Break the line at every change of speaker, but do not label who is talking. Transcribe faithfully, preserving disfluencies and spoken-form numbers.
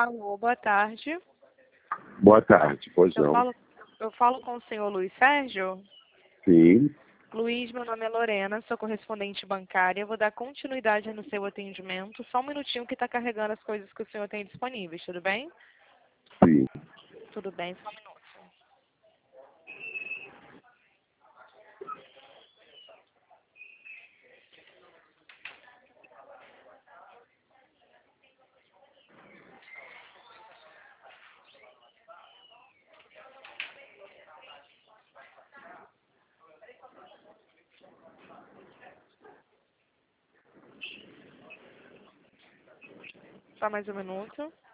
Alô, boa tarde.
Boa tarde, pois
Eu
não.
falo, eu falo com o senhor Luiz Sérgio?
Sim,
Luiz, meu nome é Lorena, sou correspondente bancária. Eu vou dar continuidade no seu atendimento. Só um minutinho que está carregando as coisas que o senhor tem disponíveis, tudo bem?
sim.
Tudo bem, só um minuto. Só mais um minuto.